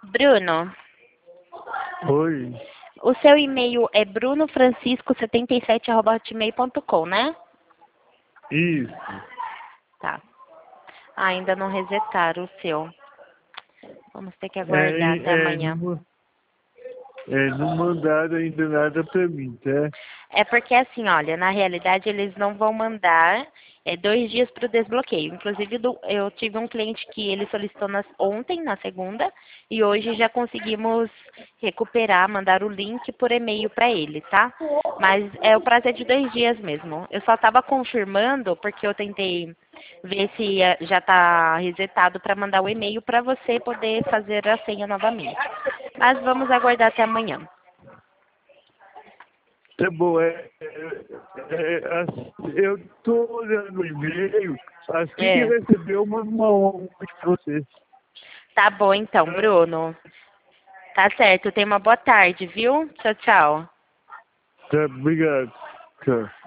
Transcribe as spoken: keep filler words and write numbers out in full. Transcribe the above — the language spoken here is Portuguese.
Bruno, Oi. o seu e-mail é brunofrancisco setenta e sete arroba hotmail ponto com, né? Isso. Tá. Ah, ainda não resetaram o seu. Vamos ter que aguardar É, até é, amanhã. não, é, não mandaram ainda nada pra mim, tá? É porque assim, olha, na realidade eles não vão mandar é, dois dias para o desbloqueio. Inclusive, do- eu tive um cliente que ele solicitou nas- ontem, na segunda, e hoje já conseguimos recuperar, mandar o link por e-mail para ele, tá? Mas é o prazo é de dois dias mesmo. Eu só estava confirmando porque eu tentei ver se eh, já está resetado para mandar o e-mail para você poder fazer a senha novamente. Mas vamos aguardar até amanhã. Tá bom, é, é, é, assim, eu tô olhando o e-mail, assim que É. receber, eu mando uma honra pra você. Tá bom então, Bruno. Tá certo. Tenha uma boa tarde, viu? Tchau, tchau. Tá, obrigado. Tchau.